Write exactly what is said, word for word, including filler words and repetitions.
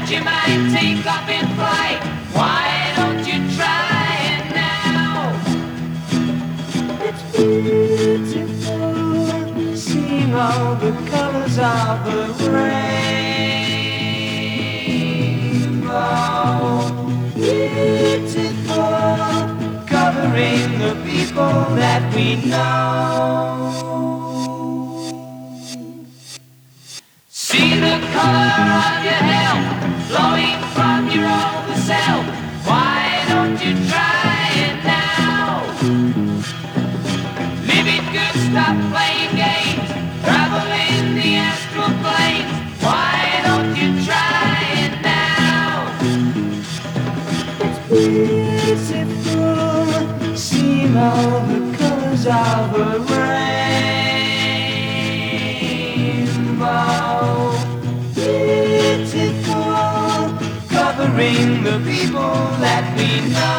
you might take off in flight. Why don't you try it now? It's beautiful, seeing all the colors of the rainbow. Beautiful, covering the people that we know. See the color of your hair flowing from your own self. Why don't you try it now? Live it good, stop playing games. Travel in the astral planes. Why don't you try it now? It's beautiful, seeing all the colors of a rainbow. Beautiful, covering the people that we know.